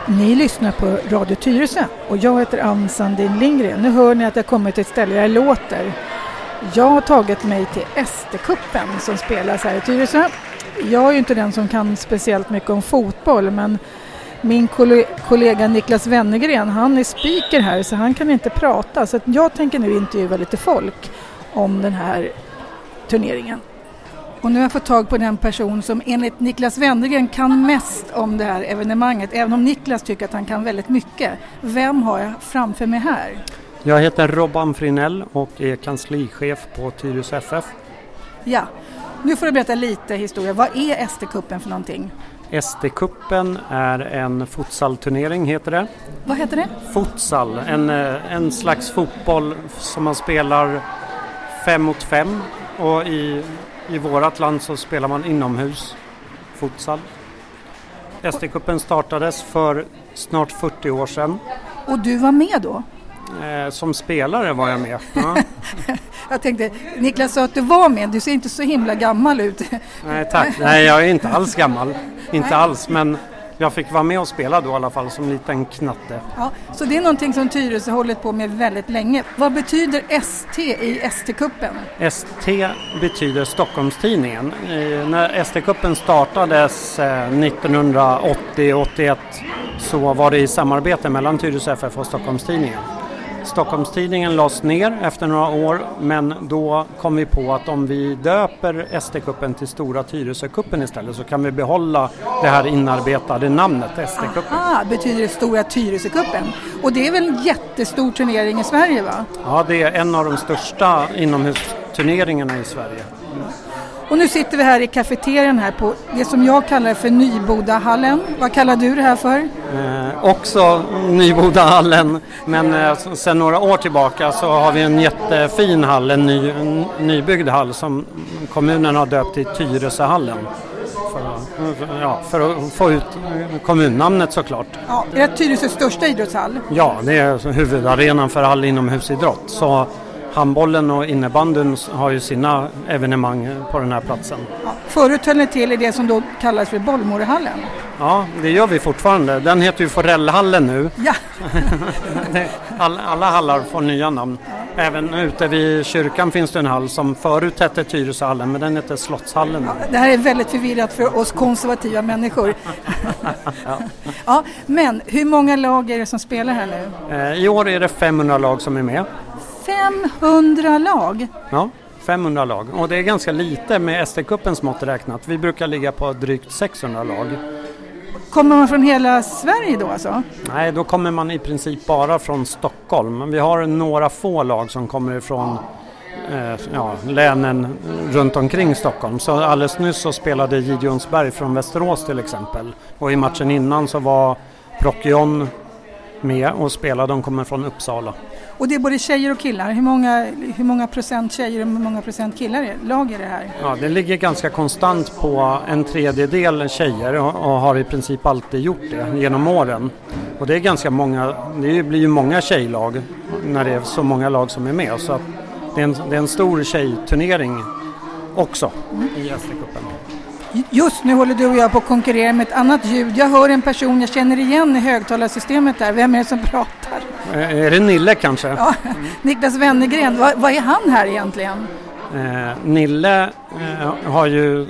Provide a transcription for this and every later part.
Ni lyssnar på Radio Tyresö och jag heter Ann Sandin Lindgren. Nu hör ni att jag kommit till ett ställe där jag låter. Jag har tagit mig till SD-kuppen som spelas här i Tyresö. Jag är ju inte den som kan speciellt mycket om fotboll, men min kollega Niklas Wennergren, han är speaker här så han kan inte prata. Så att jag tänker nu intervjua lite folk om den här turneringen. Och nu har jag fått tag på den person som enligt Niklas Wennergren kan mest om det här evenemanget. Även om Niklas tycker att han kan väldigt mycket. Vem har jag framför mig här? Jag heter Robban Frinell och är kanslichef på Tyresö FF. Ja, nu får du berätta lite historia. Vad är SD-kuppen för någonting? SD-kuppen är en futsalturnering heter det. Vad heter det? Futsal, en slags fotboll som man spelar 5 mot 5 och i vårat land så spelar man inomhus futsal. SD-kuppen startades för snart 40 år sedan. Och du var med då? Som spelare var jag med. Ja. Jag tänkte, Niklas sa att du var med, du ser inte så himla gammal ut. Nej tack, nej jag är inte alls gammal, inte alls, men jag fick vara med och spela då i alla fall som liten knatte. Ja, så det är någonting som Tyresö har hållit på med väldigt länge. Vad betyder ST i ST-kuppen? ST betyder Stockholmstidningen. När ST-kuppen startades 1980-81 så var det i samarbete mellan Tyresö FF och Stockholmstidningen. Stockholmstidningen lades ner efter några år, men då kom vi på att om vi döper SD-kuppen till Stora Tyresö-kuppen istället så kan vi behålla det här inarbetade namnet SD-kuppen. Aha, betyder det Stora Tyresö-kuppen. Och det är väl en jättestor turnering i Sverige, va? Ja, det är en av de största inomhusturneringarna i Sverige. Och nu sitter vi här i kafeterian här på det som jag kallar för Nybodahallen. Vad kallar du det här för? Också Nybodahallen, men sedan några år tillbaka så har vi en jättefin hall, en nybyggd hall som kommunen har döpt till Tyresöhallen. För att få ut kommunnamnet såklart. Ja, är det Tyresös största idrottshall? Ja, det är huvudarenan för all inomhusidrott. Så handbollen och innebandyn har ju sina evenemang på den här platsen. Ja, förut höll ni till i det som då kallas för Bollmorehallen. Ja, det gör vi fortfarande. Den heter ju Forellhallen nu. Ja. Alla hallar får nya namn. Även ute vid kyrkan finns det en hall som förut hette Tyresöhallen, men den heter Slottshallen. Ja, det här är väldigt förvirrat för oss konservativa människor. Ja, men hur många lag är det som spelar här nu? I år är det 500 lag som är med. 500 lag? Ja, 500 lag. Och det är ganska lite med SD-kuppens mått räknat. Vi brukar ligga på drygt 600 lag. Kommer man från hela Sverige då alltså? Nej, då kommer man i princip bara från Stockholm. Men vi har några få lag som kommer ifrån länen runt omkring Stockholm. Så alldeles nyss så spelade Gideonsberg från Västerås till exempel. Och i matchen innan så var Procyon med och spelade. De kommer från Uppsala. Och det är både tjejer och killar. Hur många procent tjejer och hur många procent killar lag är det här? Ja, det ligger ganska konstant på 1/3 tjejer och har i princip alltid gjort det genom åren. Och det är ganska många, det blir ju många tjejlag när det är så många lag som är med. Så att det är en stor tjejturnering också i SD-kuppen. Just nu håller du och jag på att konkurrera med ett annat ljud. Jag hör en person jag känner igen i högtalarsystemet där. Vem är det som pratar? Är det Nille kanske? Ja, Niklas Wennergren. Vad är han här egentligen? Nille har ju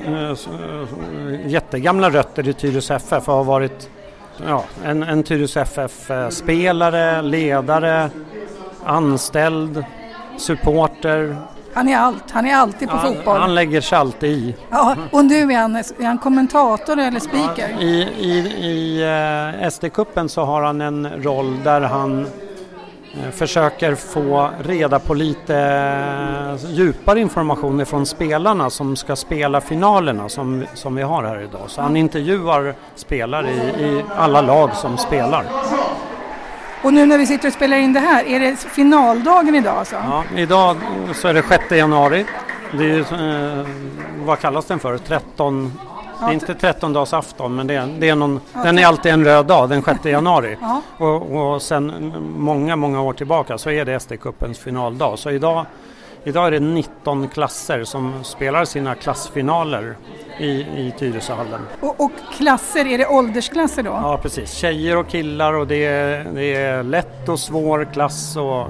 jättegamla rötter i Tyresö FF och har varit en Tyresö FF-spelare, ledare, anställd, supporter. Han är alltid på fotboll. Han lägger sig alltid i. Ja, och nu är han kommentator eller speaker? Ja, i SD-kuppen så har han en roll där han försöker få reda på lite djupare information från spelarna som ska spela finalerna som vi har här idag. Så han intervjuar spelare i alla lag som spelar. Och nu när vi sitter och spelar in det här, är det finaldagen idag alltså? Ja, idag så är det 6 januari. Det är vad kallas den för? 13... Det är inte 13-dagsafton, men det är någon, den är alltid en röd dag, den 6 januari. Och sen många år tillbaka så är det SD-kuppens finaldag. Så idag Idag är det 19 klasser som spelar sina klassfinaler i Tyresöhallen. Och klasser, är det åldersklasser då? Ja, precis. Tjejer och killar, och det är lätt och svår klass. Och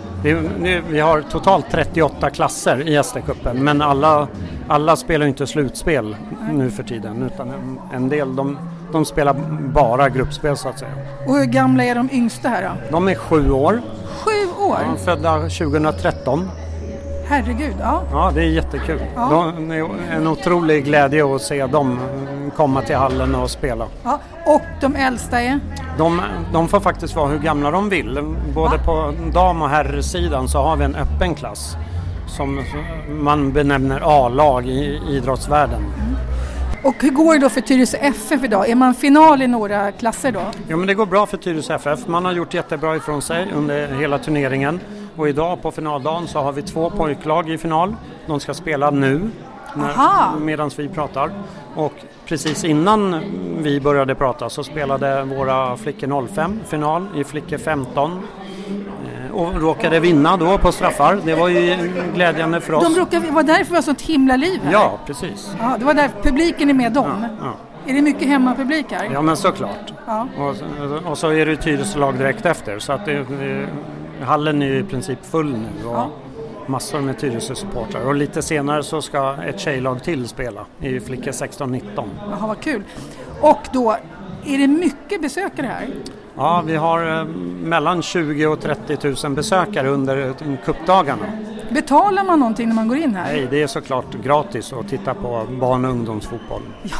vi har totalt 38 klasser i SD-cupen, men alla spelar inte slutspel nu för tiden, utan en del de spelar bara gruppspel så att säga. Och hur gamla är de yngsta här då? De är 7 år. 7 år? Ja, födda 2013. Herregud, ja. Ja, det är jättekul. Ja. Det är en otrolig glädje att se dem komma till hallen och spela. Ja. Och de äldsta är? De får faktiskt vara hur gamla de vill. Både på dam- och herrsidan så har vi en öppen klass som man benämner A-lag i idrottsvärlden. Och hur går det då för Tyresö FF idag? Är man final i några klasser då? Ja, men det går bra för Tyresö FF. Man har gjort jättebra ifrån sig under hela turneringen. Och idag på finaldagen så har vi 2 pojklag i final. De ska spela nu medan vi pratar. Och precis innan vi började prata så spelade våra flickor 05 final i flickor 15. Och råkade vinna då på straffar. Det var ju glädjande för oss. Var därför det var sånt himla liv här? Ja, precis. Ja, det var där publiken är med dem. Ja. Är det mycket hemmapublik här? Ja, men såklart. Ja. Och så är det Tyresö lag direkt efter. Så att hallen är ju i princip full nu. Och massor med Tyresö-supportrar. Och lite senare så ska ett tjejlag till spela i flickor 16-19. Jaha, vad kul. Och då, är det mycket besökare här? Ja, vi har mellan 20 och 30 000 besökare under cupdagarna. Betalar man någonting när man går in här? Nej, det är såklart gratis att titta på barn- och ungdomsfotboll. Ja.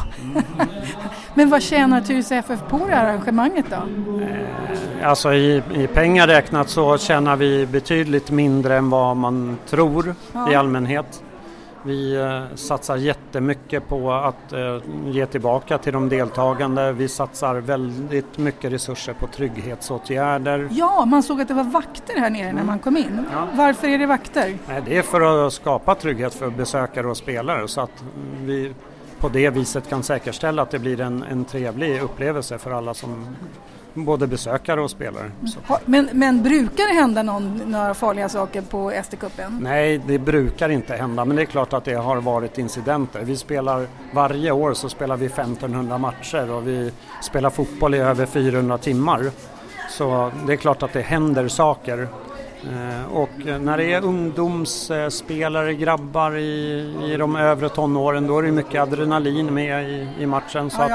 Men vad tjänar Tyresö FF på det här arrangemanget då? Alltså i pengar räknat så tjänar vi betydligt mindre än vad man tror i allmänhet. Vi satsar jättemycket på att ge tillbaka till de deltagande. Vi satsar väldigt mycket resurser på trygghetsåtgärder. Ja, man såg att det var vakter här nere när man kom in. Ja. Varför är det vakter? Nej, det är för att skapa trygghet för besökare och spelare så att vi på det viset kan säkerställa att det blir en trevlig upplevelse för alla som både besökare och spelare. Men brukar det hända några farliga saker på SD-cupen? Nej, det brukar inte hända, men det är klart att det har varit incidenter. Varje år så spelar vi 1500 matcher och vi spelar fotboll i över 400 timmar. Så det är klart att det händer saker. Och när det är ungdomsspelare, grabbar i de övre tonåren, då är det mycket adrenalin med i matchen. Så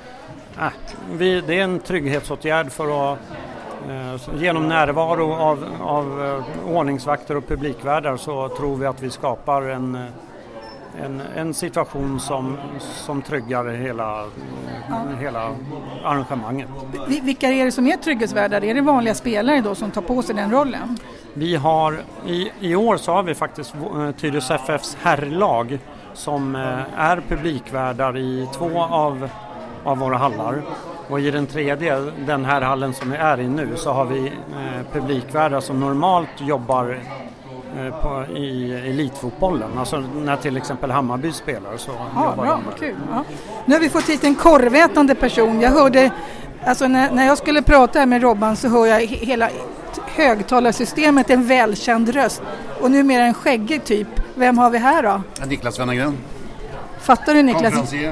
det är en trygghetsåtgärd för att genom närvaro av ordningsvakter och publikvärdar så tror vi att vi skapar en situation som tryggar hela arrangemanget. Vilka är det som är trygghetsvärdar? Är det vanliga spelare då som tar på sig den rollen? Vi har i år så har vi faktiskt Tyresö FFs herrlag som är publikvärdar i 2 av våra hallar. Och i den tredje, den här hallen som vi är i nu, så har vi publikvärdar som normalt jobbar i elitfotbollen. Alltså när till exempel Hammarby spelar så jobbar bra, de. Kul. Ja. Nu har vi fått hit en korvätande person. Jag hörde, alltså när jag skulle prata här med Robban så hör jag hela högtalarsystemet, en välkänd röst. Och numera en skäggig typ. Vem har vi här då? Niklas Wennergren. Fattar du, Niklas? Konferencier.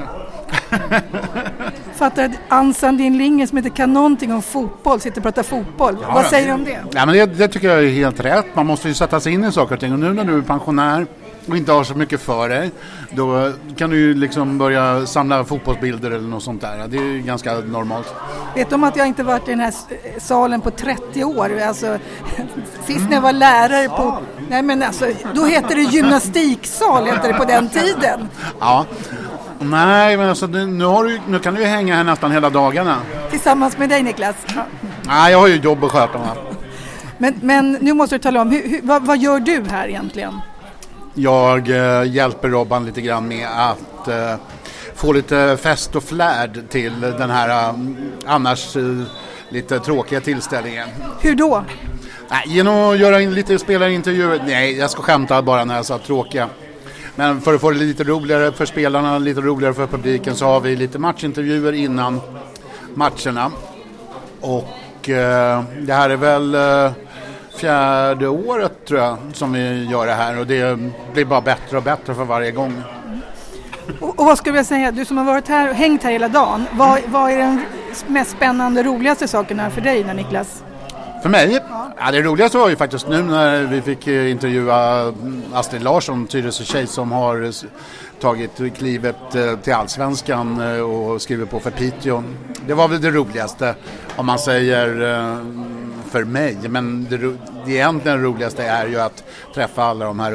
Fattar att Ansan, din linje som inte kan någonting om fotboll, sitter och pratar fotboll. Ja, vad säger du om det? Ja, men det tycker jag är helt rätt. Man måste ju sätta sig in i saker och ting. Och nu när du är pensionär och inte har så mycket för dig, då kan du ju liksom börja samla fotbollsbilder eller något sånt där. Det är ju ganska normalt. Vet du om att jag inte varit i den här salen på 30 år? Alltså, sist när jag var lärare på... Nej, men alltså, då heter det gymnastiksal, heter det på den tiden. Ja. Nej, men alltså, nu kan du ju hänga här nästan hela dagarna. Tillsammans med dig, Niklas? Nej, jag har ju jobb att sköta med. Men nu måste du tala om, vad gör du här egentligen? Jag hjälper Robban lite grann med att få lite fest och flärd till den här annars lite tråkiga tillställningen. Hur då? Nej, genom att göra lite spelarintervjuer. Nej, jag ska skämta bara när jag sa tråkiga. Men för att få det lite roligare för spelarna, lite roligare för publiken, så har vi lite matchintervjuer innan matcherna. Och det här är väl 4:e året tror jag som vi gör det här, och det blir bara bättre och bättre för varje gång. Och vad skulle jag säga, du som har varit här och hängt här hela dagen, vad är den mest spännande och roligaste saken här för dig, Niklas? För mig? Ja, det roligaste var ju faktiskt nu när vi fick intervjua Astrid Larsson, Tyresö-tjej som har tagit klivet till Allsvenskan och skriver på för Piteå. Det var väl det roligaste om man säger för mig, men det egentligen roligaste är ju att träffa alla de här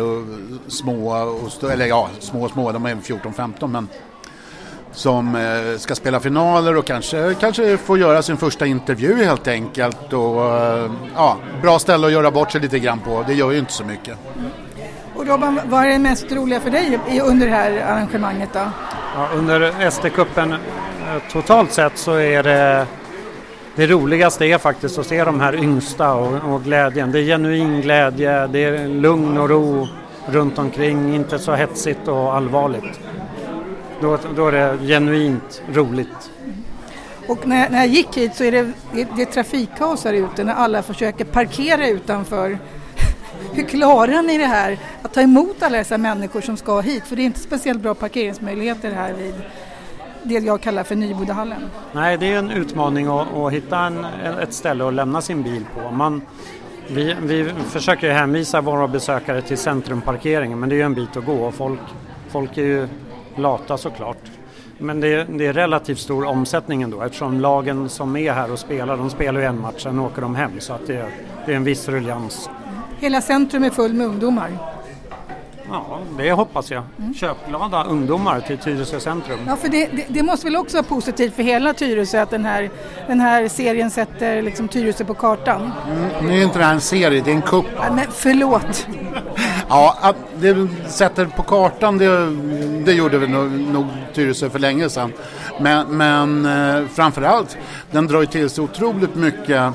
små, de är 14-15, men som ska spela finaler och kanske få göra sin första intervju helt enkelt, och bra ställe att göra bort sig lite grann på, det gör ju inte så mycket. Och Robban, vad är det mest roliga för dig under det här arrangemanget då? Ja, under SD-cupen totalt sett så är det roligaste är faktiskt att se de här yngsta och glädjen. Det är genuin glädje, det är lugn och ro runt omkring, inte så hetsigt och allvarligt. Då är det genuint roligt. Och när jag gick hit så är det trafikkaos här ute när alla försöker parkera utanför. Hur klarar ni det här? Att ta emot alla dessa människor som ska hit? För det är inte speciellt bra parkeringsmöjligheter här vid det jag kallar för Nybodahallen. Nej, det är en utmaning att hitta ett ställe att lämna sin bil på. Vi försöker hänvisa våra besökare till centrumparkeringen, men det är ju en bit att gå och folk är ju lata såklart. Men det är relativt stor omsättning ändå, eftersom lagen som är här och spelar, de spelar ju en match, sen åker de hem, så att det är en viss ruljans. Hela centrum är full med ungdomar. Ja, det hoppas jag. Köpglada ungdomar till Tyresö centrum. Ja, för det måste väl också vara positivt för hela Tyresö att den här serien sätter liksom Tyresö på kartan. Det är inte det här en serie, det är en cup. Ja, men förlåt. Ja, att det sätter på kartan, det gjorde vi nog Tyresö för länge sedan. Men framförallt, den drar ju till sig otroligt mycket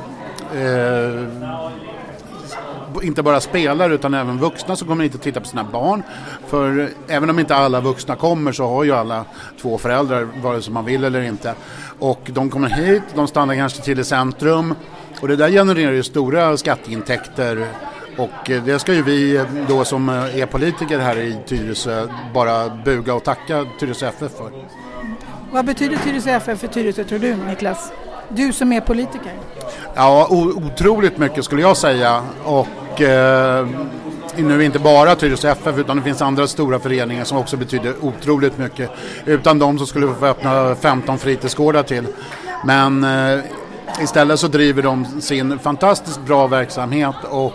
inte bara spelare utan även vuxna som kommer hit och titta på sina barn. För även om inte alla vuxna kommer så har ju alla 2 föräldrar, vare sig man vill eller inte. Och de kommer hit, de stannar kanske till i centrum, och det där genererar ju stora skatteintäkter. Och det ska ju vi då som är politiker här i Tyresö bara buga och tacka Tyresö FF för. Vad betyder Tyresö FF för Tyresö, tror du, Niklas? Du som är politiker. Ja, otroligt mycket skulle jag säga. Och nu inte bara Tyresö FF utan det finns andra stora föreningar som också betyder otroligt mycket. Utan de så skulle vi få öppna 15 fritidsgårdar till. Men istället så driver de sin fantastiskt bra verksamhet, och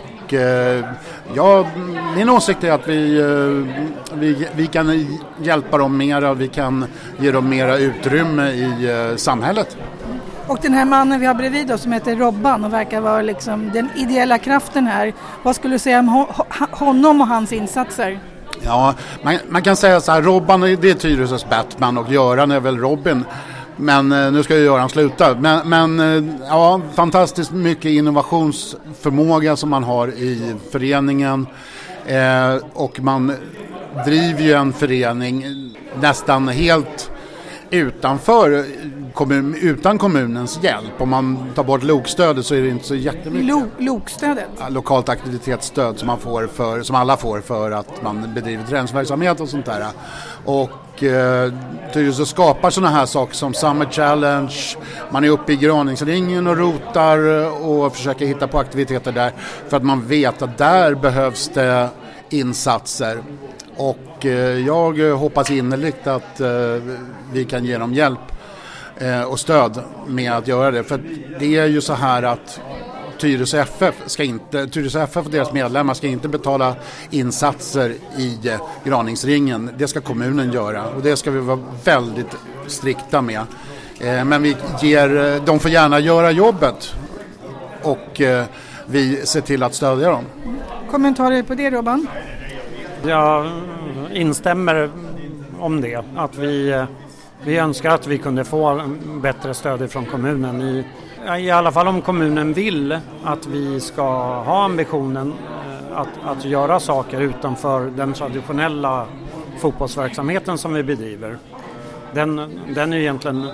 min åsikt är att vi kan hjälpa dem mera, vi kan ge dem mera utrymme i samhället. Och den här mannen vi har bredvid oss som heter Robban och verkar vara liksom den ideella kraften här. Vad skulle du säga om honom och hans insatser? Ja, man kan säga så här, Robban det är Tyresös Batman och Göran är väl Robin. Men nu ska ju Göran sluta. Men ja, fantastiskt mycket innovationsförmåga som man har i föreningen. Och man driver ju en förening nästan helt utan kommunens hjälp. Om man tar bort lokstödet så är det inte så jättemycket. Lokstödet? Ja, lokalt aktivitetsstöd som alla får för att man bedriver träningsverksamhet och sånt där. Och Tyresö skapar sådana här saker som Summer Challenge. Man är uppe i Graningsringen och rotar och försöker hitta på aktiviteter där, för att man vet att där behövs det insatser. Och jag hoppas innerligt att vi kan ge dem hjälp och stöd med att göra det. För det är ju så här att Tyresö FF och deras medlemmar ska inte betala insatser i Graningsringen. Det ska kommunen göra, och det ska vi vara väldigt strikta med. Men de får gärna göra jobbet, och vi ser till att stödja dem. Kommentarer på det, Robban? Jag instämmer om det, att vi önskar att vi kunde få bättre stöd från kommunen. I alla fall om kommunen vill att vi ska ha ambitionen att göra saker utanför den traditionella fotbollsverksamheten som vi bedriver. Den är egentligen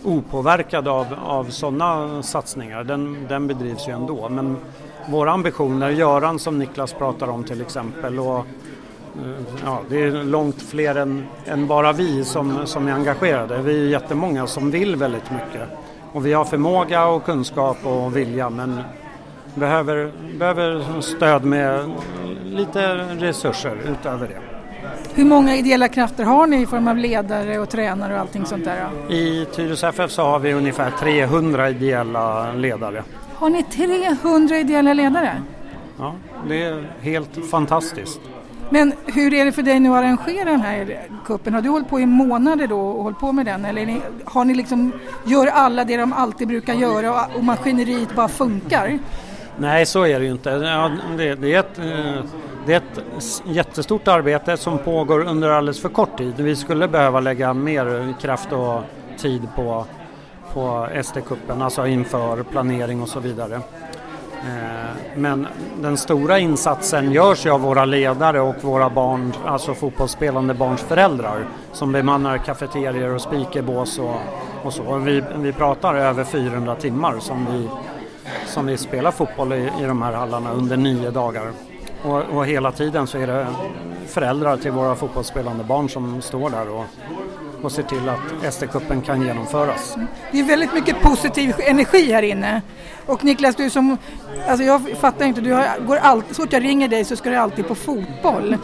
opåverkad av sådana satsningar. Den bedrivs ju ändå. Men våra ambitioner, Göran som Niklas pratar om till exempel, och det är långt fler än bara vi som är engagerade. Vi är jättemånga som vill väldigt mycket. Och vi har förmåga och kunskap och vilja, men behöver stöd med lite resurser utöver det. Hur många ideella krafter har ni i form av ledare och tränare och allting sånt där? I Tyresö FF så har vi ungefär 300 ideella ledare. Har ni 300 ideella ledare? Ja, det är helt fantastiskt. Men hur är det för dig nu att arrangera den här kuppen? Har du hållit på i månader då och hållit på med den? Eller har ni liksom, gör alla det de alltid brukar göra och maskineriet bara funkar? Nej, så är det ju inte. Ja, det är ett jättestort arbete som pågår under alldeles för kort tid. Vi skulle behöva lägga mer kraft och tid på SD-kuppen, alltså inför planering och så vidare. Men den stora insatsen görs ju av våra ledare och våra barn, alltså fotbollsspelande barns föräldrar, som bemannar kafeterier och spikerbås och så. Vi pratar över 400 timmar som vi spelar fotboll i de här hallarna under 9 dagar. Och hela tiden så är det föräldrar till våra fotbollsspelande barn som står där och ser till att SD-kuppen kan genomföras. Det är väldigt mycket positiv energi här inne. Och Niklas, du som, alltså jag fattar inte, går alltid, så fort jag ringer dig så ska du alltid på fotboll.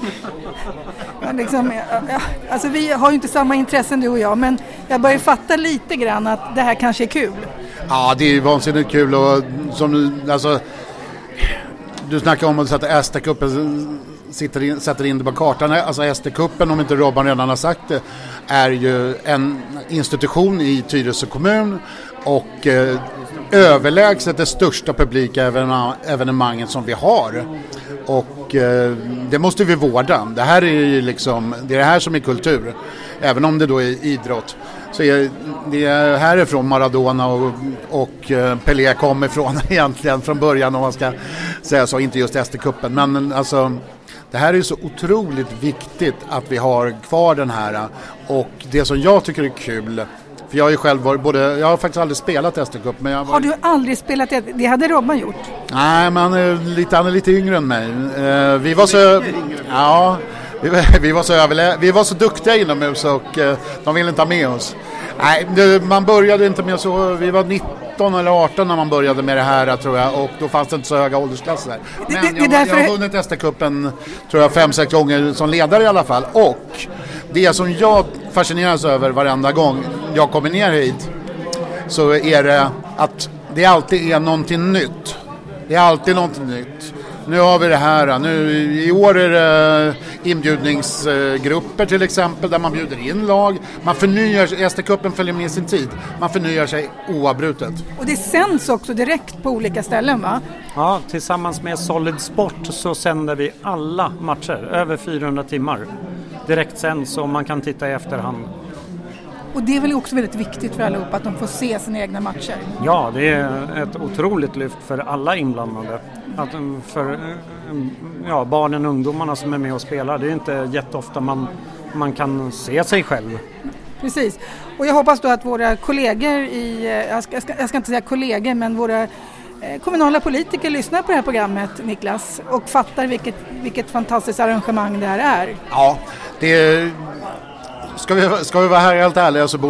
Alltså vi har ju inte samma intressen du och jag, men jag börjar fatta lite grann att det här kanske är kul. Ja, det är vansinnigt kul och du snackar om att sätta SD-kuppen sätter in det på kartan. Alltså SD-kuppen, om inte Robban redan har sagt det, är ju en institution i Tyresö kommun och överlägset det största publika evenemanget som vi har. Och det måste vi vårda. Det här är ju liksom, det är det här som är kultur. Även om det då är idrott. Så det är härifrån Maradona och Pelé kom ifrån egentligen från början, om man ska säga så, inte just SD-kuppen. Men alltså, det här är ju så otroligt viktigt att vi har kvar den här. Och det som jag tycker är kul, för jag har ju själv varit jag har faktiskt aldrig spelat SD-cup. Men har du aldrig spelat det? Det hade Robban gjort. Nej, men han är lite yngre än mig. Vi var så... Ja... Vi var så duktiga inomhus och de ville inte ha med oss. Nej, man började inte med så. Vi var 19 eller 18 när man började med det här, tror jag. Och då fanns det inte så höga åldersklasser. Men jag har vunnit SD-cupen, tror jag, 5-6 gånger som ledare i alla fall. Och det som jag fascineras över varenda gång jag kommer ner hit, så är det att det alltid är någonting nytt. Det är alltid någonting nytt. Nu har vi det här. I år är det inbjudningsgrupper till exempel, där man bjuder in lag. Man förnyar, SD-cupen följer med sin tid. Man förnyar sig oavbrutet. Och det sänds också direkt på olika ställen, va? Ja, tillsammans med Solid Sport så sänder vi alla matcher, över 400 timmar. Direkt sänds, så man kan titta i efterhand. Och det är väl också väldigt viktigt för allihopa att de får se sina egna matcher? Ja, det är ett otroligt lyft för alla inblandade. Att för barnen och ungdomarna som är med och spelar, det är inte jätteofta man kan se sig själv. Precis. Och jag hoppas då att våra kollegor jag ska inte säga kollegor, men våra kommunala politiker lyssnar på det här programmet, Niklas, och fattar vilket fantastiskt arrangemang det här är. Ja, det Ska vi vara här helt ärliga, så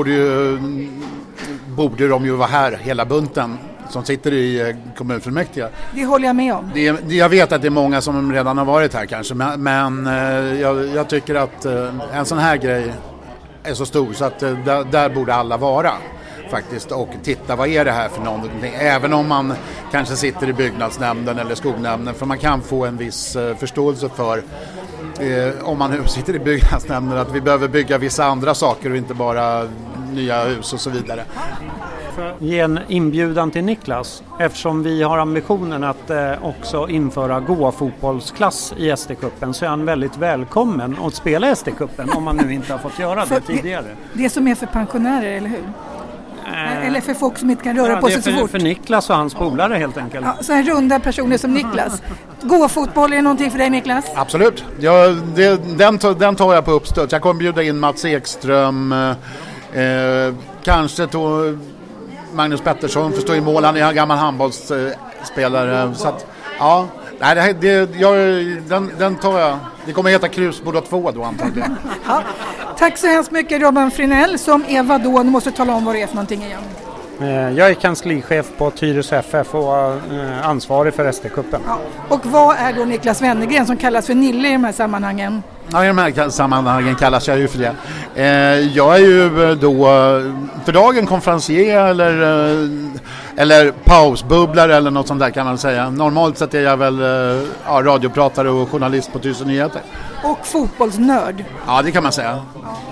borde de ju vara här, hela bunten som sitter i kommunfullmäktige. Det håller jag med om. Jag vet att det är många som redan har varit här kanske, men jag tycker att en sån här grej är så stor så att där borde alla vara faktiskt, och titta, vad är det här för någonting, även om man kanske sitter i byggnadsnämnden eller skolnämnden, för man kan få en viss förståelse för, om man nu sitter i byggnadsnämnden, att vi behöver bygga vissa andra saker och inte bara nya hus och så vidare. Ge en inbjudan till Niklas, eftersom vi har ambitionen att också införa gå-fotbollsklass i SD-cupen, så är han väldigt välkommen att spela SD-cupen om man nu inte har fått göra det tidigare. Det som är för pensionärer, eller hur? Eller för folk som inte kan röra på sig så fort. För Niklas och hans polare helt enkelt. Ja, så här runda personer som Niklas. Gå-fotboll, är det någonting för dig, Niklas? Absolut. Den tar jag på uppstöd. Jag kommer bjuda in Mats Ekström, Kanske då Magnus Pettersson förstår i mål, han är en gammal handbollsspelare. Så att, ja, nej, den tar jag. Det kommer heta Krus båda två då antagligen. Ja. Tack så hemskt mycket Robban Frinell som är vadå? Nu måste tala om vad det är för någonting igen. Jag är kanslechef på Tyresö FF och ansvarig för SD-kuppen. Ja. Och vad är då Niklas Wennergren som kallas för Nille i de här sammanhangen? Ja, i de här sammanhangen kallas jag ju för det. Jag är ju då för dagen konferencier eller pausbubblare eller något sånt där kan man säga. Normalt sett är jag väl radiopratare och journalist på Tyresö Nyheter. Och fotbollsnörd. Ja, det kan man säga.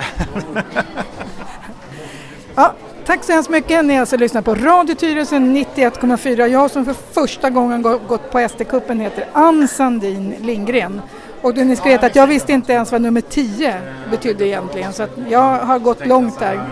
Ja, tack så hemskt mycket. Ni har alltså lyssnat på Radio Tyresö 91,4. Jag som för första gången gått på SD-kuppen heter Ann Sandin Lindgren. Och ni ska veta att jag visste inte ens vad nummer 10 betydde egentligen. Så att jag har gått långt där.